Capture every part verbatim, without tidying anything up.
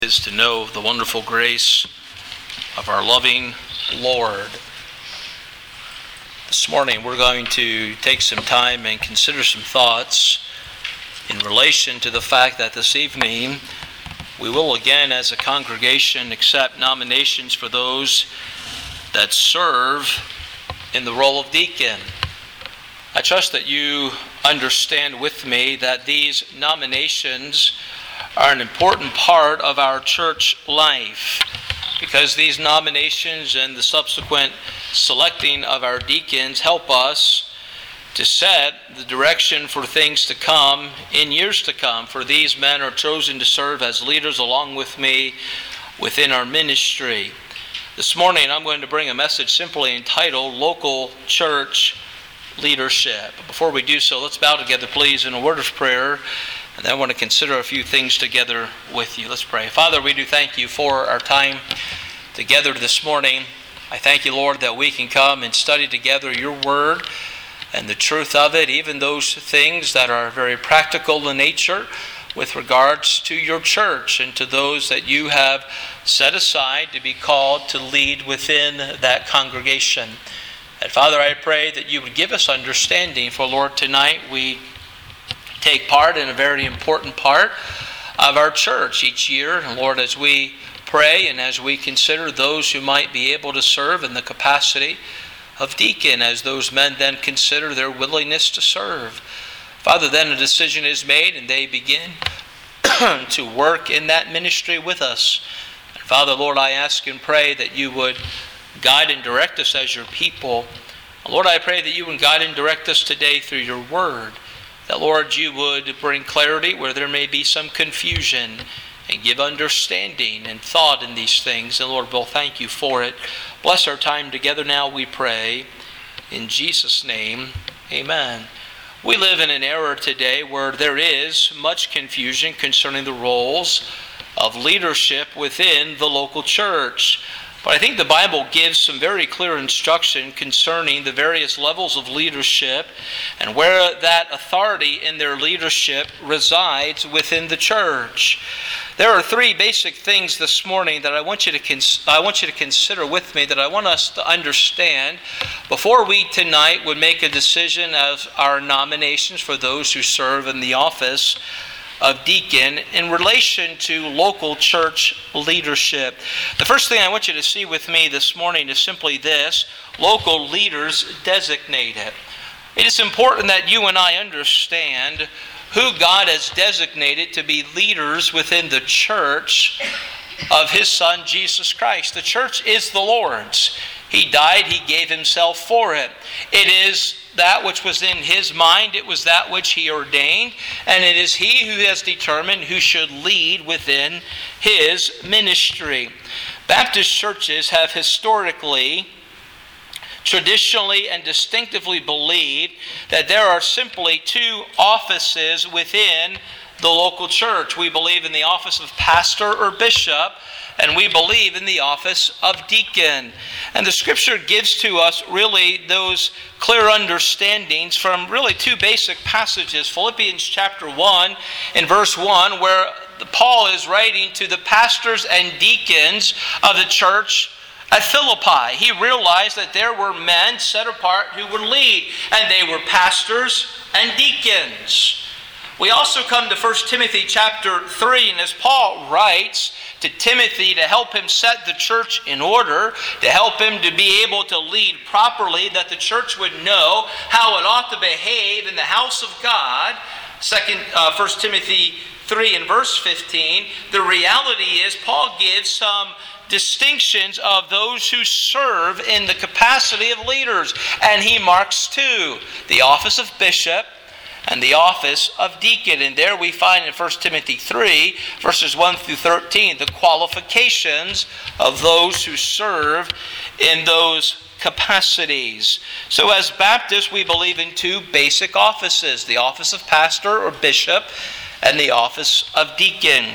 Is to know the wonderful grace of our loving Lord. This morning we're going to take some time and consider some thoughts in relation to the fact that this evening we will again as a congregation accept nominations for those that serve in the role of deacon. I trust that you understand with me that these nominations are an important part of our church life, because these nominations and the subsequent selecting of our deacons help us to set the direction for things to come in years to come. For these men are chosen to serve as leaders along with me within our ministry. This morning I'm going to bring a message simply entitled Local Church Leadership. Before we do so, let's bow together please in a word of prayer. And then I want to consider a few things together with you. Let's pray. Father, we do thank you for our time together this morning. I thank you, Lord, that we can come and study together your word and the truth of it, even those things that are very practical in nature with regards to your church and to those that you have set aside to be called to lead within that congregation. And Father, I pray that you would give us understanding, for Lord, tonight we take part in a very important part of our church each year. And Lord, as we pray and as we consider those who might be able to serve in the capacity of deacon, as those men then consider their willingness to serve, Father, then a decision is made and they begin to work in that ministry with us. And Father, Lord, I ask and pray that you would guide and direct us as your people. Lord, I pray that you would guide and direct us today through your word. That, Lord, you would bring clarity where there may be some confusion and give understanding and thought in these things. And Lord, we'll thank you for it. Bless our time together now, we pray. In Jesus' name, amen. We live in an era today where there is much confusion concerning the roles of leadership within the local church. But I think the Bible gives some very clear instruction concerning the various levels of leadership and where that authority in their leadership resides within the church. There are three basic things this morning that I want you to cons- I want you to consider with me, that I want us to understand before we tonight would make a decision as our nominations for those who serve in the office of deacon in relation to local church leadership. The first thing I want you to see with me this morning is simply this: local leaders designated. It is important that you and I understand who God has designated to be leaders within the church of His Son, Jesus Christ. The church is the Lord's. He died, He gave Himself for it. It is that which was in His mind, it was that which He ordained, and it is He who has determined who should lead within His ministry. Baptist churches have historically, traditionally, and distinctively believed that there are simply two offices within the local church. We believe in the office of pastor or bishop, and we believe in the office of deacon. And the Scripture gives to us really those clear understandings from really two basic passages. Philippians chapter one and verse one, where Paul is writing to the pastors and deacons of the church at Philippi. He realized that there were men set apart who would lead, and they were pastors and deacons. We also come to First Timothy chapter three, and as Paul writes to Timothy to help him set the church in order, to help him to be able to lead properly, that the church would know how it ought to behave in the house of God. Second, uh, First Timothy three and verse fifteen, the reality is Paul gives some distinctions of those who serve in the capacity of leaders. And he marks two: the office of bishop and the office of deacon. And there we find in First Timothy three, verses one through thirteen, the qualifications of those who serve in those capacities. So as Baptists, we believe in two basic offices: the office of pastor or bishop and the office of deacon.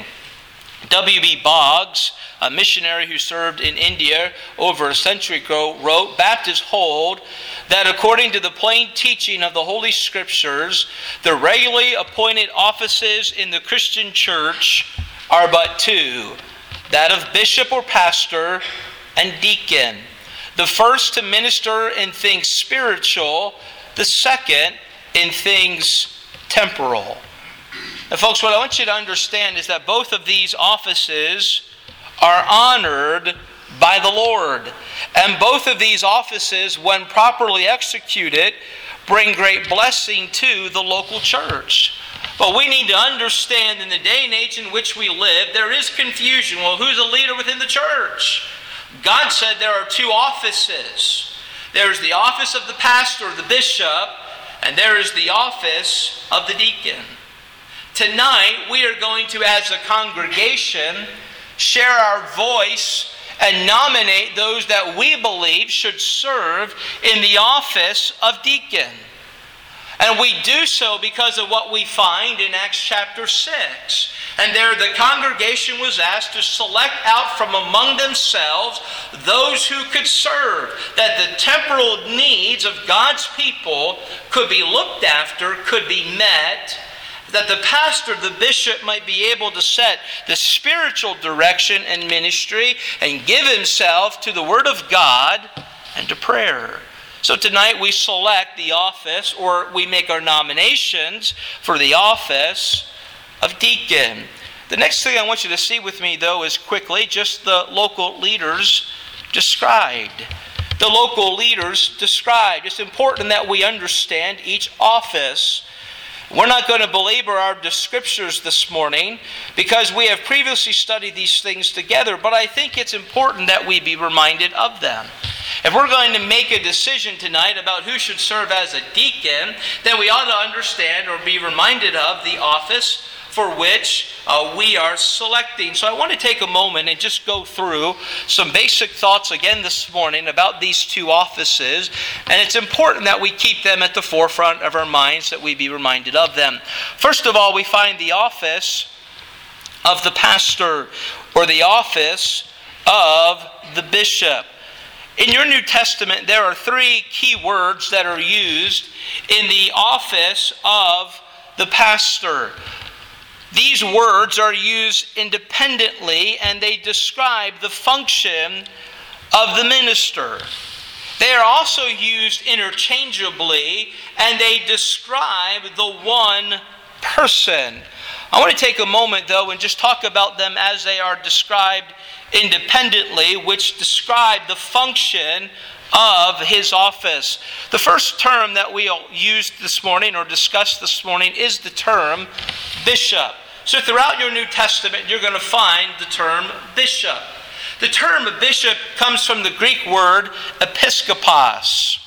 W B Boggs, a missionary who served in India over a century ago, wrote, "Baptists hold that according to the plain teaching of the Holy Scriptures, the regularly appointed offices in the Christian church are but two, that of bishop or pastor and deacon. The first to minister in things spiritual, the second in things temporal. Now, folks, what I want you to understand is that both of these offices are honored by the Lord. And both of these offices, when properly executed, bring great blessing to the local church. But we need to understand in the day and age in which we live, there is confusion. Well, who's a leader within the church? God said there are two offices. There is the office of the pastor, the bishop, and there is the office of the deacon. Tonight, we are going to, as a congregation, share our voice and nominate those that we believe should serve in the office of deacon. And we do so because of what we find in Acts chapter six. And there the congregation was asked to select out from among themselves those who could serve, that the temporal needs of God's people could be looked after, could be met, that the pastor, the bishop, might be able to set the spiritual direction and ministry and give himself to the Word of God and to prayer. So tonight we select the office, or we make our nominations for the office of deacon. The next thing I want you to see with me, though, is quickly just the local leaders described. The local leaders described. It's important that we understand each office. We're not going to belabor our scriptures this morning because we have previously studied these things together, but I think it's important that we be reminded of them. If we're going to make a decision tonight about who should serve as a deacon, then we ought to understand or be reminded of the office for which uh, we are selecting. So I want to take a moment and just go through some basic thoughts again this morning about these two offices. And it's important that we keep them at the forefront of our minds, that we be reminded of them. First of all, we find the office of the pastor, or the office of the bishop. In your New Testament, there are three key words that are used in the office of the pastor. These words are used independently, and they describe the function of the minister. They are also used interchangeably, and they describe the one person. I want to take a moment, though, and just talk about them as they are described independently, which describe the function of his office. The first term that we'll use this morning or discuss this morning is the term bishop. So throughout your New Testament, you're going to find the term bishop. The term bishop comes from the Greek word episkopos.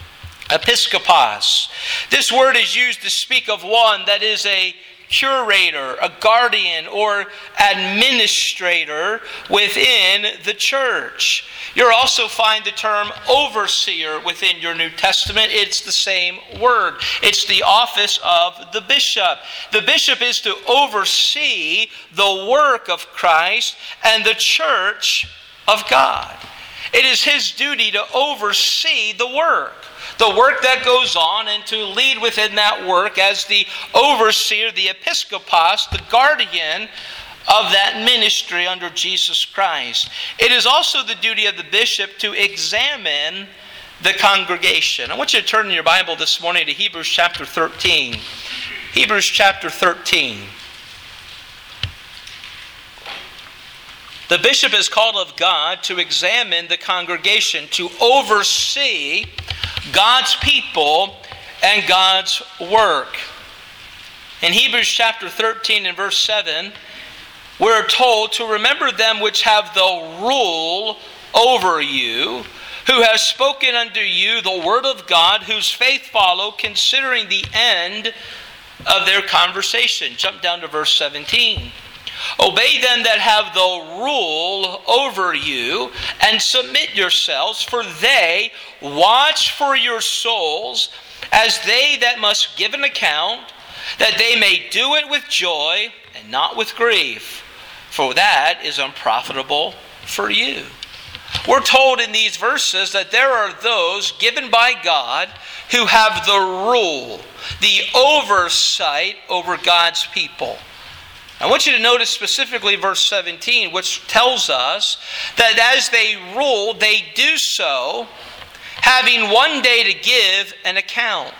Episkopos. This word is used to speak of one that is a curator, a guardian, or administrator within the church. You'll also find the term overseer within your New Testament. It's the same word. It's the office of the bishop. The bishop is to oversee the work of Christ and the church of God. It is his duty to oversee the work. The work that goes on, and to lead within that work as the overseer, the episkopos, the guardian of that ministry under Jesus Christ. It is also the duty of the bishop to examine the congregation. I want you to turn in your Bible this morning to Hebrews chapter thirteen. Hebrews chapter thirteen. The bishop is called of God to examine the congregation, to oversee God's people and God's work. In Hebrews chapter thirteen and verse seven, we're told to remember them which have the rule over you, who have spoken unto you the word of God, whose faith follow, considering the end of their conversation. Jump down to verse seventeen. Obey them that have the rule over you, and submit yourselves, for they watch for your souls, as they that must give an account, that they may do it with joy and not with grief, for that is unprofitable for you. We're told in these verses that there are those given by God who have the rule, the oversight over God's people. I want you to notice specifically verse seventeen, which tells us that as they rule, they do so having one day to give an account.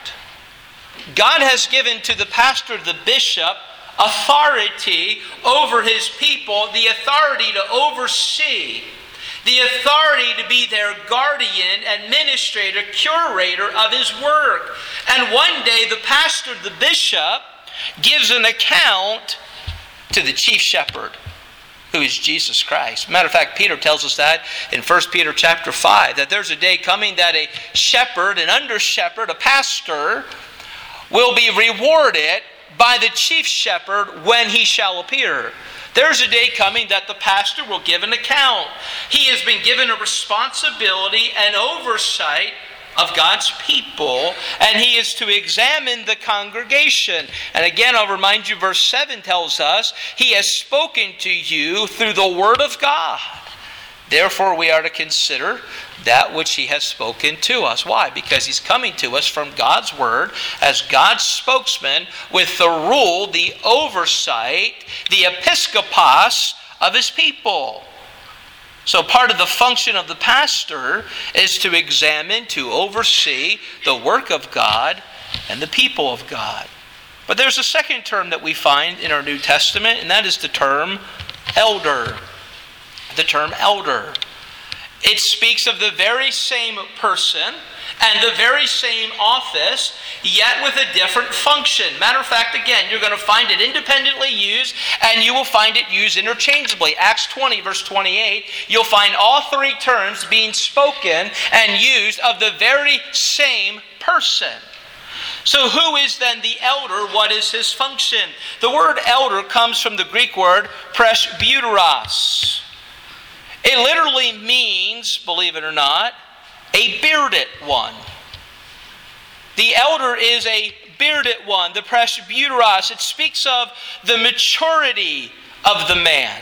God has given to the pastor, the bishop, authority over his people, the authority to oversee, the authority to be their guardian, administrator, curator of his work. And one day the pastor, the bishop, gives an account to the chief shepherd, who is Jesus Christ. Matter of fact, Peter tells us that in First Peter chapter five, that there's a day coming that a shepherd, an under-shepherd, a pastor, will be rewarded by the chief shepherd when he shall appear. There's a day coming that the pastor will give an account. He has been given a responsibility and oversight of God's people, and he is to examine the congregation. And again, I'll remind you, verse seven tells us, he has spoken to you through the word of God. Therefore, we are to consider that which he has spoken to us. Why? Because he's coming to us from God's word as God's spokesman with the rule, the oversight, the episkopos of his people. So part of the function of the pastor is to examine, to oversee the work of God and the people of God. But there's a second term that we find in our New Testament, and that is the term elder. The term elder. It speaks of the very same person and the very same office, yet with a different function. Matter of fact, again, you're going to find it independently used, and you will find it used interchangeably. Acts twenty, verse twenty-eight, you'll find all three terms being spoken and used of the very same person. So who is then the elder? What is his function? The word elder comes from the Greek word presbyteros. It literally means, believe it or not, a bearded one. The elder is a bearded one, the presbyteros. It speaks of the maturity of the man.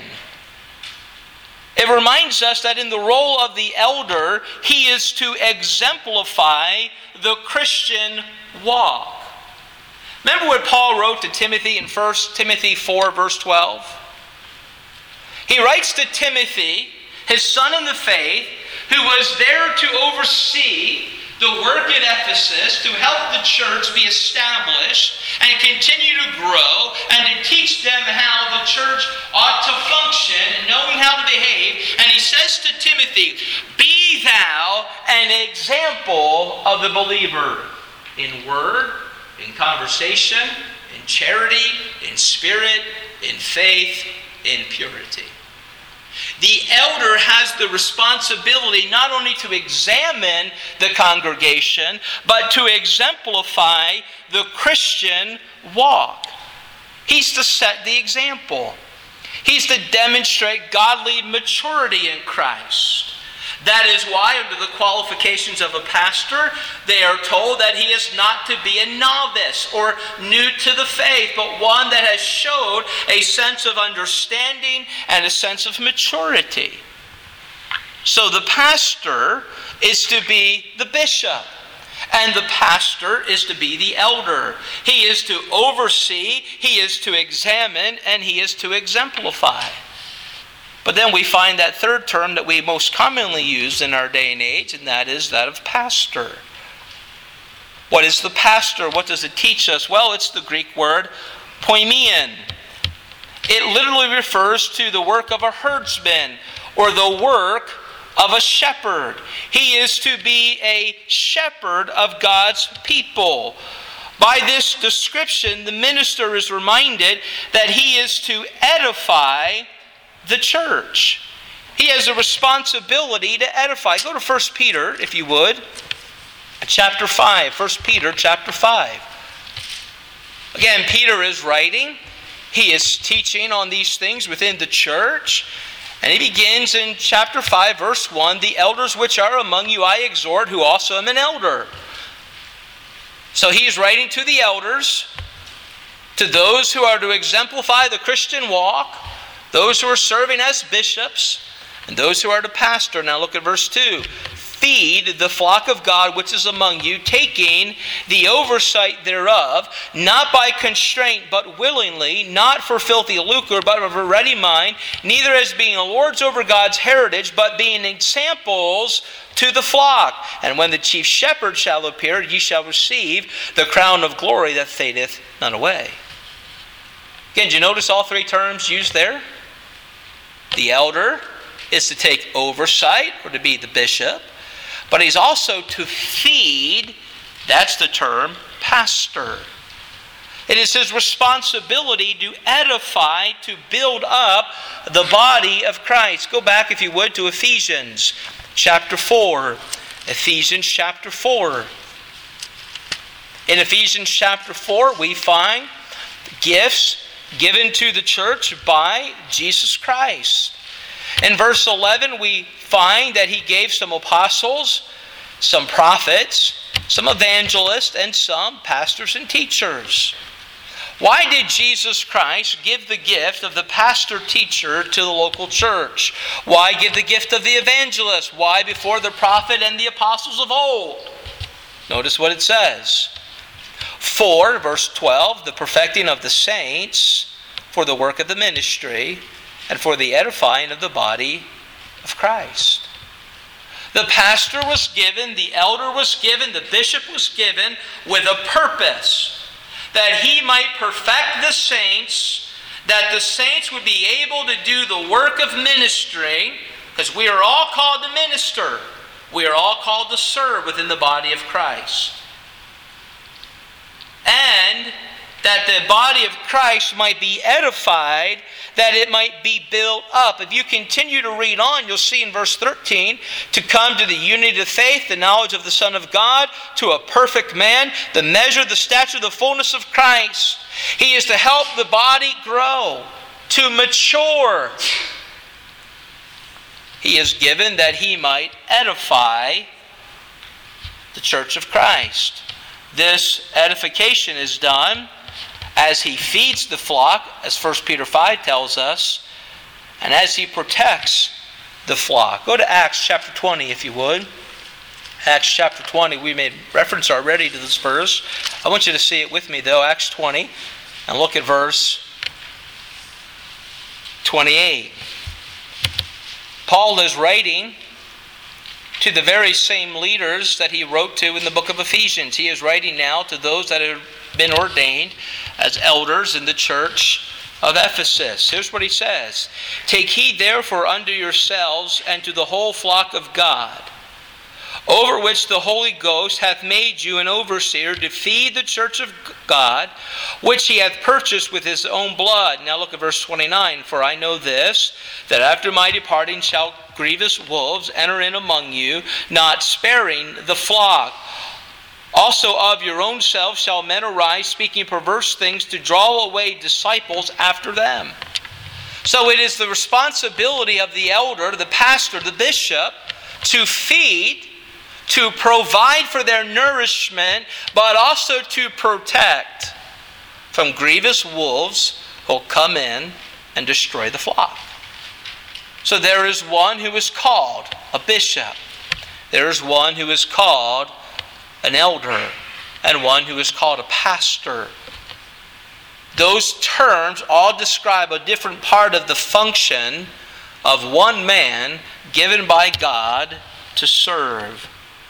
It reminds us that in the role of the elder, he is to exemplify the Christian walk. Remember what Paul wrote to Timothy in First Timothy four, verse twelve? He writes to Timothy, his son in the faith, who was there to oversee the work at Ephesus, to help the church be established and continue to grow, and to teach them how the church ought to function and knowing how to behave. And he says to Timothy, "Be thou an example of the believer in word, in conversation, in charity, in spirit, in faith, in purity." The elder has the responsibility not only to examine the congregation, but to exemplify the Christian walk. He's to set the example. He's to demonstrate godly maturity in Christ. That is why, under the qualifications of a pastor, they are told that he is not to be a novice or new to the faith, but one that has showed a sense of understanding and a sense of maturity. So the pastor is to be the bishop, and the pastor is to be the elder. He is to oversee, he is to examine, and he is to exemplify. But then we find that third term that we most commonly use in our day and age, and that is that of pastor. What is the pastor? What does it teach us? Well, it's the Greek word poimen. It literally refers to the work of a herdsman or the work of a shepherd. He is to be a shepherd of God's people. By this description, the minister is reminded that he is to edify the church. He has a responsibility to edify. Go to First Peter, if you would, chapter five. First Peter, chapter five. Again, Peter is writing. He is teaching on these things within the church. And he begins in chapter five, verse one, "The elders which are among you I exhort, who also am an elder." So he's writing to the elders, to those who are to exemplify the Christian walk, those who are serving as bishops, and those who are to pastor. Now look at verse two. feed the flock of God which is among you, taking the oversight thereof, not by constraint, but willingly, not for filthy lucre, but of a ready mind, neither as being lords over God's heritage, but being examples to the flock. And when the chief shepherd shall appear, ye shall receive the crown of glory that fadeth not away. Again, did you notice all three terms used there? The elder is to take oversight, or to be the bishop. But he's also to feed, that's the term, pastor. It is his responsibility to edify, to build up the body of Christ. Go back, if you would, to Ephesians chapter four. Ephesians chapter four. In Ephesians chapter four, we find gifts given to the church by Jesus Christ. In verse eleven, we find that he gave some apostles, some prophets, some evangelists, and some pastors and teachers. Why did Jesus Christ give the gift of the pastor-teacher to the local church? Why give the gift of the evangelist? Why before the prophet and the apostles of old? Notice what it says. For, verse twelve, the perfecting of the saints, for the work of the ministry, and for the edifying of the body of Christ. The pastor was given, the elder was given, the bishop was given with a purpose, that he might perfect the saints, that the saints would be able to do the work of ministry, because we are all called to minister. We are all called to serve within the body of Christ. And that the body of Christ might be edified, that it might be built up. If you continue to read on, you'll see in verse thirteen, to come to the unity of faith, the knowledge of the Son of God, to a perfect man, the measure, the stature, the fullness of Christ. He is to help the body grow, to mature. He is given that he might edify the church of Christ. This edification is done as he feeds the flock, as First Peter five tells us, and as he protects the flock. Go to Acts chapter twenty, if you would. Acts chapter twenty. We made reference already to this verse. I want you to see it with me, though. Acts twenty, and look at verse twenty-eight. Paul is writing to the very same leaders that he wrote to in the book of Ephesians. He is writing now to those that have been ordained as elders in the church of Ephesus. Here's what he says. Take heed therefore unto yourselves and to the whole flock of God, over which the Holy Ghost hath made you an overseer to feed the church of God, which he hath purchased with his own blood. Now look at verse twenty-nine. For I know this, that after my departing shall grievous wolves enter in among you, not sparing the flock. Also of your own self shall men arise, speaking perverse things, to draw away disciples after them. So it is the responsibility of the elder, the pastor, the bishop, to feed, to provide for their nourishment, but also to protect from grievous wolves who will come in and destroy the flock. So there is one who is called a bishop. There is one who is called an elder, and one who is called a pastor. Those terms all describe a different part of the function of one man given by God to serve.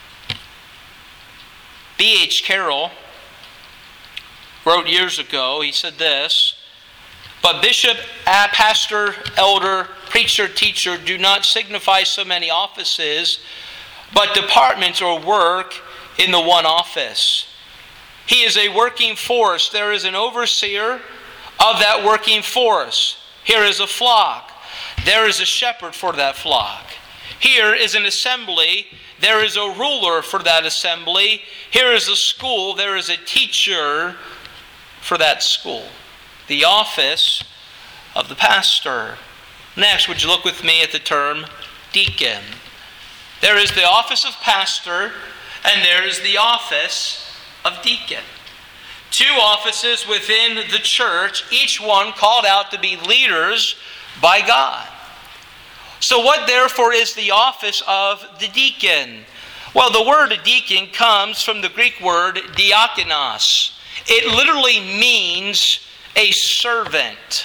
B H Carroll wrote years ago, he said this, but bishop, pastor, elder, preacher, teacher do not signify so many offices, but departments or work in the one office. He is a working force. There is an overseer of that working force. Here is a flock. There is a shepherd for that flock. Here is an assembly. There is a ruler for that assembly. Here is a school. There is a teacher for that school. The office of the pastor. Next, would you look with me at the term deacon? There is the office of pastor, and there is the office of deacon. Two offices within the church, each one called out to be leaders by God. So what therefore is the office of the deacon? Well, the word deacon comes from the Greek word diakonos. It literally means a servant.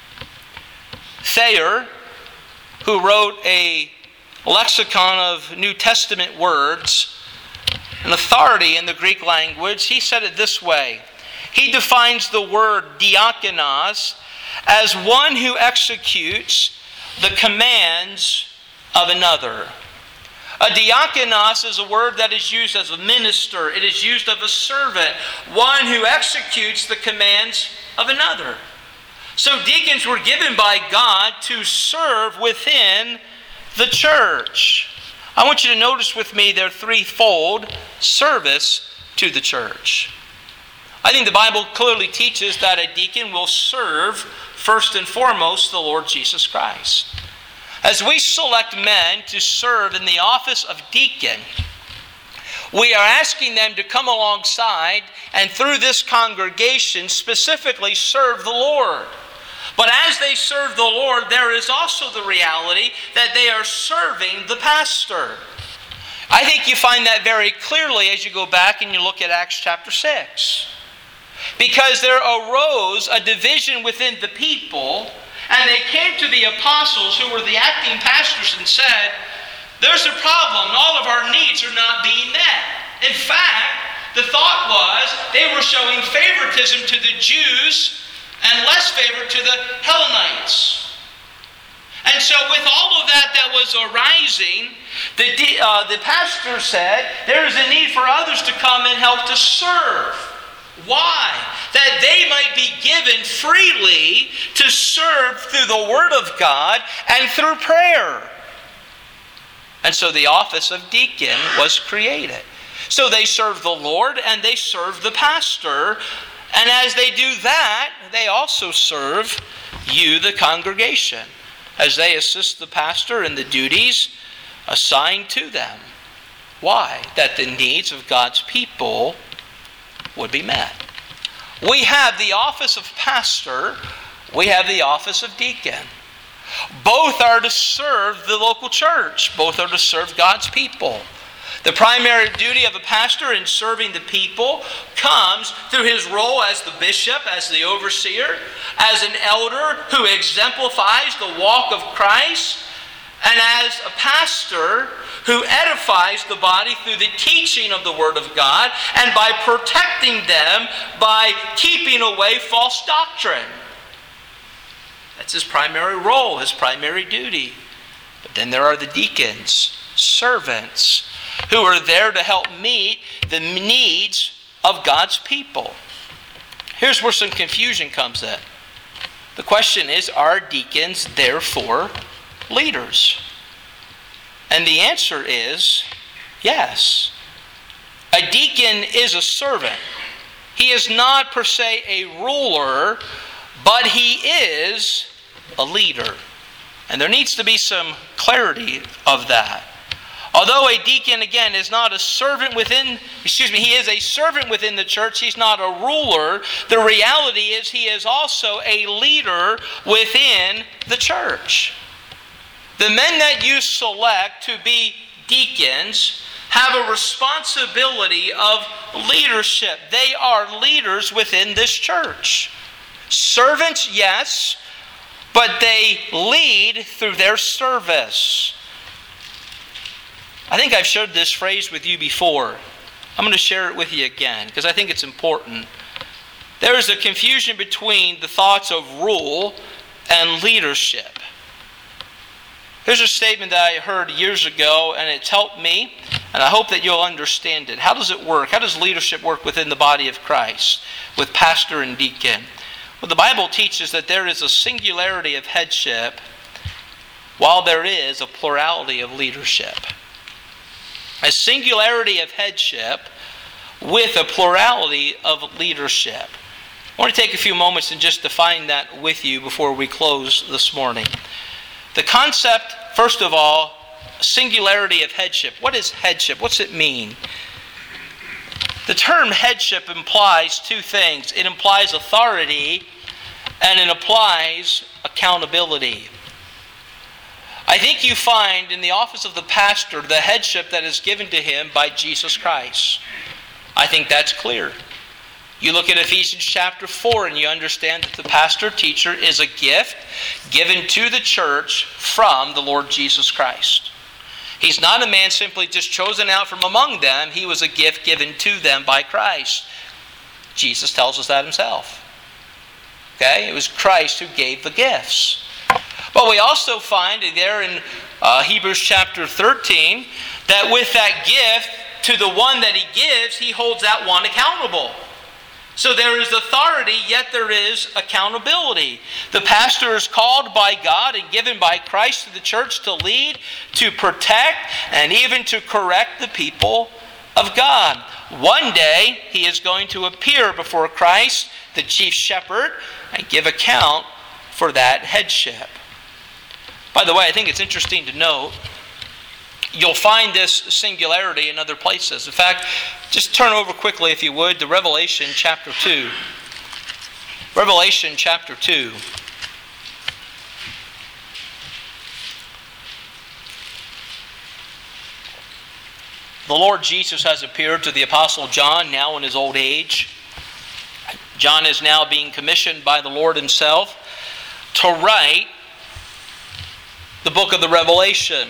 Thayer, who wrote a lexicon of New Testament words, an authority in the Greek language, he said it this way. He defines the word diakonos as one who executes the commands of another. A diakonos is a word that is used as a minister. It is used of a servant, one who executes the commands of another. So deacons were given by God to serve within the church. I want you to notice with me their threefold service to the church. I think the Bible clearly teaches that a deacon will serve first and foremost the Lord Jesus Christ. As we select men to serve in the office of deacon, we are asking them to come alongside and through this congregation specifically serve the Lord. But as they serve the Lord, there is also the reality that they are serving the pastor. I think you find that very clearly as you go back and you look at Acts chapter six. Because there arose a division within the people, and they came to the apostles who were the acting pastors and said, there's a problem. All of our needs are not being met. In fact, the thought was they were showing favoritism to the Jews and less favor to the Hellenites. And so with all of that that was arising, the, uh, the pastor said, there is a need for others to come and help to serve. Why? That they might be given freely to serve through the Word of God and through prayer. And so the office of deacon was created. So they serve the Lord and they serve the pastor. And as they do that, they also serve you, the congregation, as they assist the pastor in the duties assigned to them. Why? That the needs of God's people would be met. We have the office of pastor, we have the office of deacon. Both are to serve the local church. Both are to serve God's people. The primary duty of a pastor in serving the people comes through his role as the bishop, as the overseer, as an elder who exemplifies the walk of Christ, and as a pastor who edifies the body through the teaching of the Word of God and by protecting them by keeping away false doctrine. That's his primary role, his primary duty. But then there are the deacons, servants, who are there to help meet the needs of God's people. Here's where some confusion comes in. The question is, are deacons therefore leaders? And the answer is yes. A deacon is a servant. He is not per se a ruler, but he is a leader. And there needs to be some clarity of that. Although a deacon, again, is not a servant within, excuse me, he is a servant within the church, he's not a ruler, the reality is he is also a leader within the church. The men that you select to be deacons have a responsibility of leadership. They are leaders within this church. Servants, yes, but they lead through their service. I think I've shared this phrase with you before. I'm going to share it with you again because I think it's important. There is a confusion between the thoughts of rule and leadership. Here's a statement that I heard years ago, and it's helped me, and I hope that you'll understand it. How does it work? How does leadership work within the body of Christ with pastor and deacon? Well, the Bible teaches that there is a singularity of headship while there is a plurality of leadership. A singularity of headship with a plurality of leadership. I want to take a few moments and just define that with you before we close this morning. The concept, first of all, singularity of headship. What is headship? What's it mean? The term headship implies two things. It implies authority and it implies accountability. I think you find in the office of the pastor the headship that is given to him by Jesus Christ. I think that's clear. You look at Ephesians chapter four and you understand that the pastor teacher is a gift given to the church from the Lord Jesus Christ. He's not a man simply just chosen out from among them. He was a gift given to them by Christ. Jesus tells us that himself. Okay? It was Christ who gave the gifts. But we also find there in uh, Hebrews chapter thirteen that with that gift to the one that he gives, he holds that one accountable. So there is authority, yet there is accountability. The pastor is called by God and given by Christ to the church to lead, to protect, and even to correct the people of God. One day, he is going to appear before Christ, the chief shepherd, and give account for that headship. By the way, I think it's interesting to note, you'll find this singularity in other places. In fact, just turn over quickly, if you would, to Revelation chapter two. Revelation chapter two. The Lord Jesus has appeared to the Apostle John, now in his old age. John is now being commissioned by the Lord himself to write the book of the Revelation.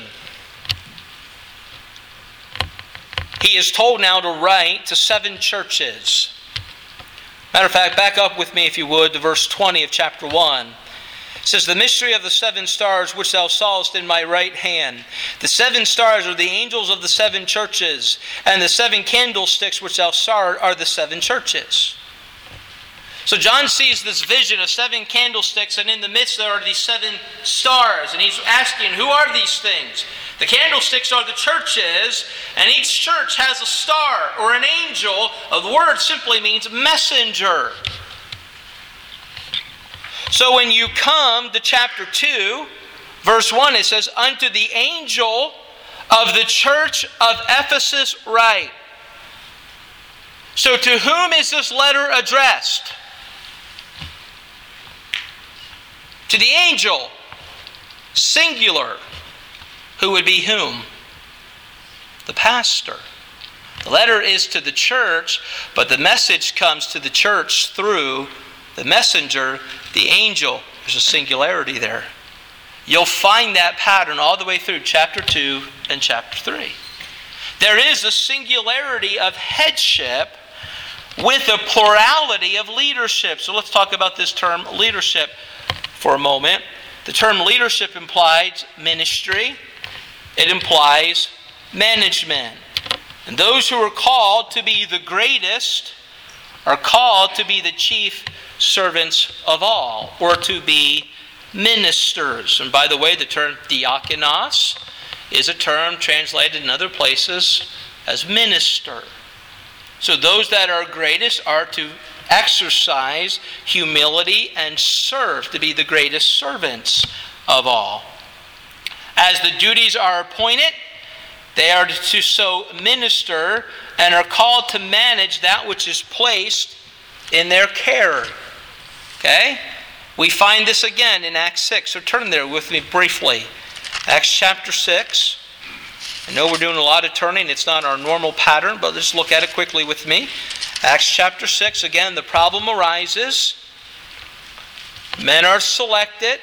He is told now to write to seven churches. Matter of fact, back up with me, if you would, to verse twenty of chapter one. It says, "The mystery of the seven stars which thou sawest in my right hand. The seven stars are the angels of the seven churches, and the seven candlesticks which thou sawest are the seven churches." So John sees this vision of seven candlesticks, and in the midst there are these seven stars. And he's asking, who are these things? The candlesticks are the churches, and each church has a star or an angel. The word simply means messenger. So when you come to chapter two, verse one, it says, "Unto the angel of the church of Ephesus write." So to whom is this letter addressed? To the angel, singular, who would be whom? The pastor. The letter is to the church, but the message comes to the church through the messenger, the angel. There's a singularity there. You'll find that pattern all the way through chapter two and chapter three. There is a singularity of headship with a plurality of leadership. So let's talk about this term leadership for a moment. The term leadership implies ministry. It implies management. And those who are called to be the greatest are called to be the chief servants of all, or to be ministers. And by the way, the term diakonos is a term translated in other places as minister. So those that are greatest are to exercise humility and serve, to be the greatest servants of all. As the duties are appointed, they are to so minister and are called to manage that which is placed in their care. Okay? We find this again in Acts six. So turn there with me briefly. Acts chapter six. I know we're doing a lot of turning. It's not our normal pattern, but let's look at it quickly with me. Acts chapter six. Again, the problem arises. Men are selected.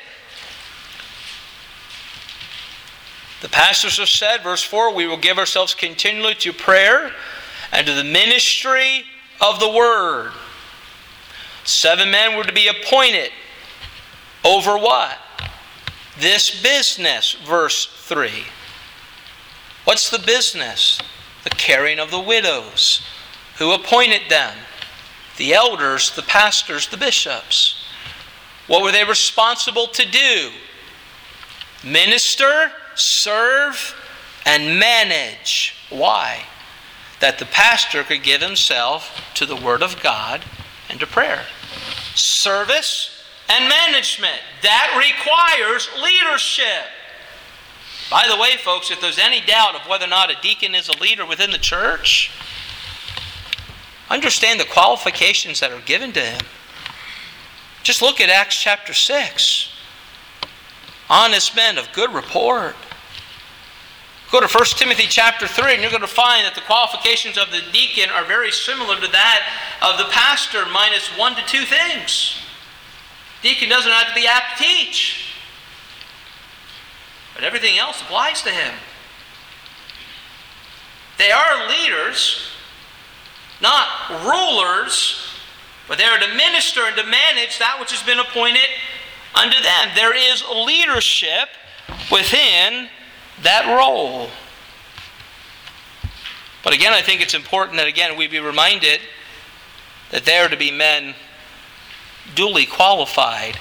The pastors have said, verse four, "We will give ourselves continually to prayer and to the ministry of the word." Seven men were to be appointed. Over what? This business, verse three. What's the business? The caring of the widows. Who appointed them? The elders, the pastors, the bishops. What were they responsible to do? Minister, serve, and manage. Why? That the pastor could give himself to the Word of God and to prayer. Service and management. That requires leadership. By the way, folks, if there's any doubt of whether or not a deacon is a leader within the church, understand the qualifications that are given to him. Just look at Acts chapter six. honest men of good report. Go to First Timothy chapter three, and you're going to find that the qualifications of the deacon are very similar to that of the pastor, minus one to two things. Deacon doesn't have to be apt to teach, but everything else applies to him. They are leaders, not rulers, but they are to minister and to manage that which has been appointed unto them. There is leadership within that role. But again, I think it's important that again we be reminded that they are to be men duly qualified.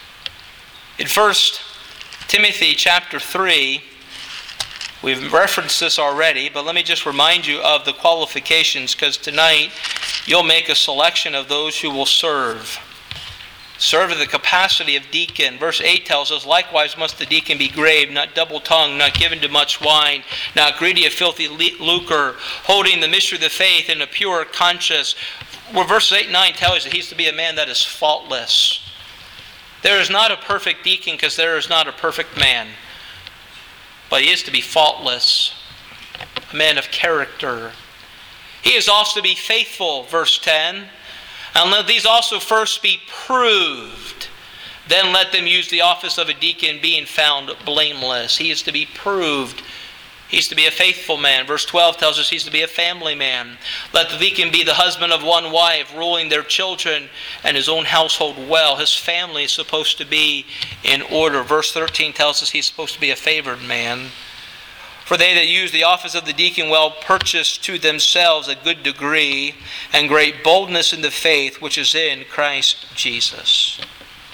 In First Timothy chapter three, we've referenced this already, but let me just remind you of the qualifications, because tonight you'll make a selection of those who will serve. Serve in the capacity of deacon. Verse eight tells us, likewise must the deacon be grave, not double-tongued, not given to much wine, not greedy of filthy lucre, holding the mystery of the faith in a pure conscience. Well, verses eight and nine tell us that he's to be a man that is faultless. There is not a perfect deacon because there is not a perfect man. But he is to be faultless, a man of character. He is also to be faithful, verse ten. And let these also first be proved. Then let them use the office of a deacon, being found blameless. He is to be proved. He's to be a faithful man. Verse twelve tells us he's to be a family man. Let the deacon be the husband of one wife, ruling their children and his own household well. His family is supposed to be in order. Verse thirteen tells us he's supposed to be a favored man. For they that use the office of the deacon well purchase to themselves a good degree and great boldness in the faith which is in Christ Jesus.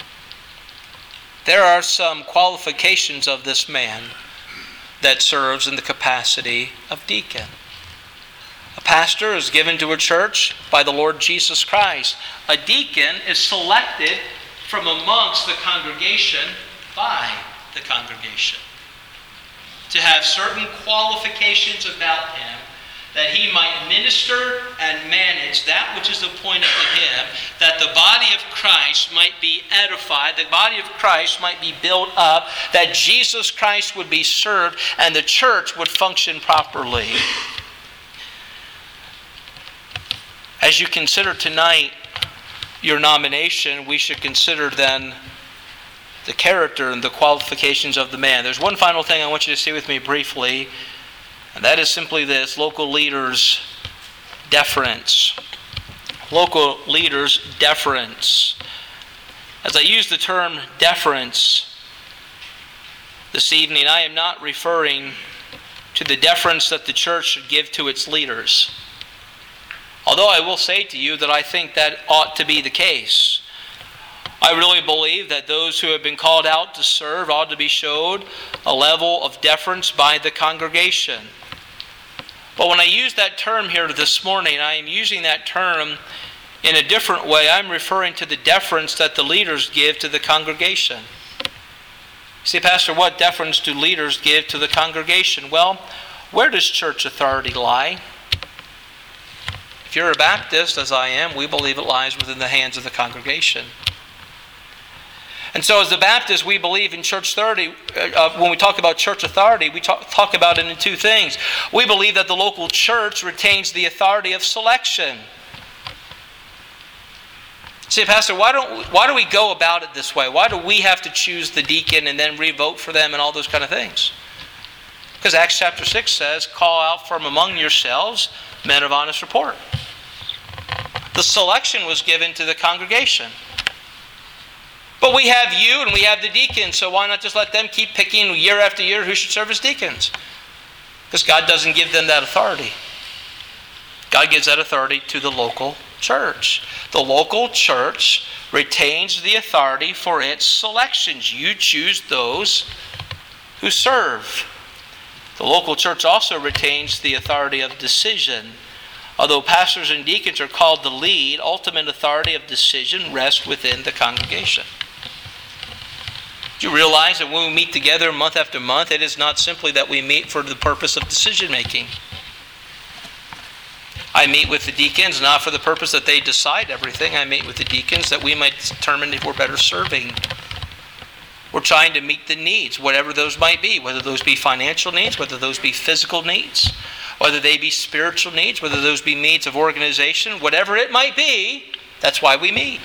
There are some qualifications of this man that serves in the capacity of deacon. A pastor is given to a church by the Lord Jesus Christ. A deacon is selected from amongst the congregation by the congregation to have certain qualifications about him, that he might minister and manage that which is appointed to him, that the body of Christ might be edified, the body of Christ might be built up, that Jesus Christ would be served, and the church would function properly. As you consider tonight your nomination, we should consider then the character and the qualifications of the man. There's one final thing I want you to see with me briefly, and that is simply this: local leaders' deference. Local leaders' deference. As I use the term deference this evening, I am not referring to the deference that the church should give to its leaders. Although I will say to you that I think that ought to be the case. I really believe that those who have been called out to serve ought to be showed a level of deference by the congregation. But when I use that term here this morning, I am using that term in a different way. I'm referring to the deference that the leaders give to the congregation. See, Pastor, what deference do leaders give to the congregation? Well, where does church authority lie? If you're a Baptist, as I am, we believe it lies within the hands of the congregation. And so as the Baptists, we believe in church authority. Uh, when we talk about church authority, we talk, talk about it in two things. We believe that the local church retains the authority of selection. See, Pastor, why don't why do we go about it this way? Why do we have to choose the deacon and then re-vote for them and all those kind of things? Because Acts chapter six says, call out from among yourselves men of honest report. The selection was given to the congregation. But we have you and we have the deacons, so why not just let them keep picking year after year who should serve as deacons? Because God doesn't give them that authority. God gives that authority to the local church. The local church retains the authority for its selections. You choose those who serve. The local church also retains the authority of decision. Although pastors and deacons are called to lead, ultimate authority of decision rests within the congregation. Do you realize that when we meet together month after month, it is not simply that we meet for the purpose of decision making. I meet with the deacons not for the purpose that they decide everything. I meet with the deacons that we might determine if we're better serving. We're trying to meet the needs, whatever those might be, whether those be financial needs, whether those be physical needs, whether they be spiritual needs, whether those be needs of organization, whatever it might be, that's why we meet.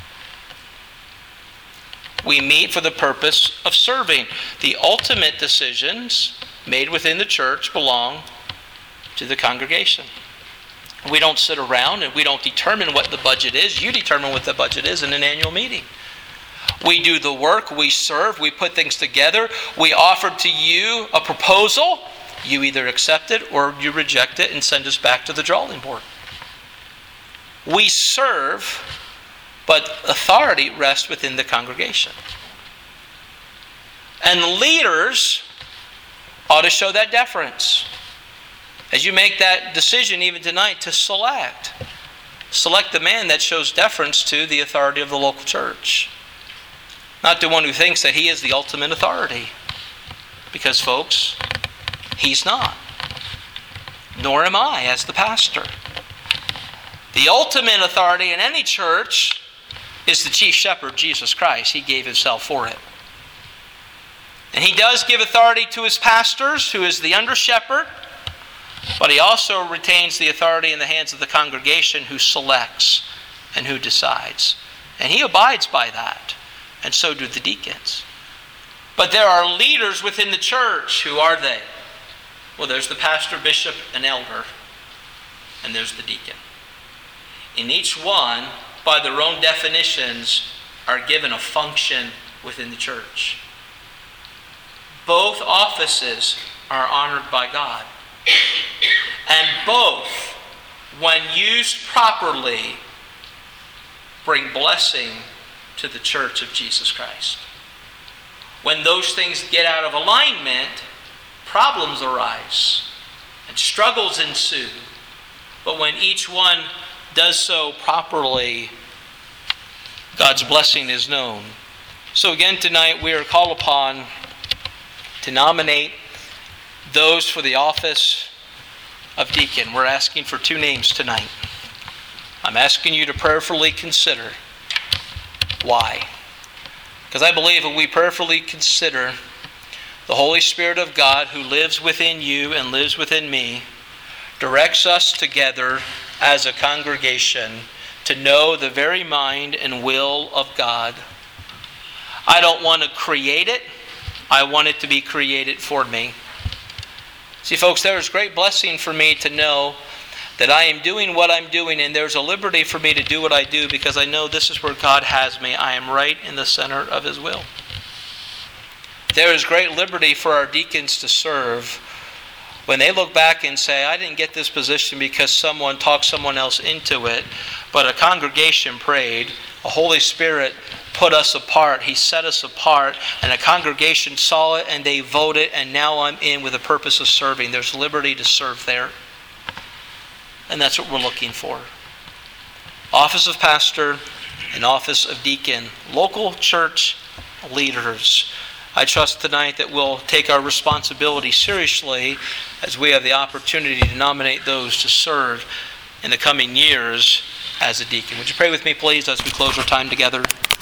We meet for the purpose of serving. The ultimate decisions made within the church belong to the congregation. We don't sit around and we don't determine what the budget is. You determine what the budget is in an annual meeting. We do the work, we serve, we put things together. We offer to you a proposal. You either accept it or you reject it and send us back to the drawing board. We serve, but authority rests within the congregation. And leaders ought to show that deference. As you make that decision even tonight to select, select the man that shows deference to the authority of the local church. Not the one who thinks that he is the ultimate authority. Because, folks, he's not. Nor am I as the pastor. The ultimate authority in any church is the chief shepherd, Jesus Christ. He gave himself for it. And he does give authority to his pastors, who is the under shepherd, but he also retains the authority in the hands of the congregation, who selects and who decides. And he abides by that. And so do the deacons. But there are leaders within the church. Who are they? Well, there's the pastor, bishop, and elder. And there's the deacon. And each one, by their own definitions, are given a function within the church. Both offices are honored by God. And both, when used properly, bring blessing to the church of Jesus Christ. When those things get out of alignment, problems arise and struggles ensue. But when each one does so properly, God's blessing is known. So again tonight we are called upon to nominate those for the office of deacon. We're asking for two names tonight. I'm asking you to prayerfully consider. Why? Because I believe if we prayerfully consider, the Holy Spirit of God, who lives within you and lives within me, directs us together as a congregation to know the very mind and will of God. I don't want to create it. I want it to be created for me. See, folks, there is great blessing for me to know that I am doing what I'm doing, and there's a liberty for me to do what I do because I know this is where God has me. I am right in the center of His will. There is great liberty for our deacons to serve when they look back and say, I didn't get this position because someone talked someone else into it, but a congregation prayed, a Holy Spirit put us apart, He set us apart, and a congregation saw it and they voted, and now I'm in with the purpose of serving. There's liberty to serve there. And that's what we're looking for. Office of pastor and office of deacon. Local church leaders. I trust tonight that we'll take our responsibility seriously as we have the opportunity to nominate those to serve in the coming years as a deacon. Would you pray with me, please, as we close our time together?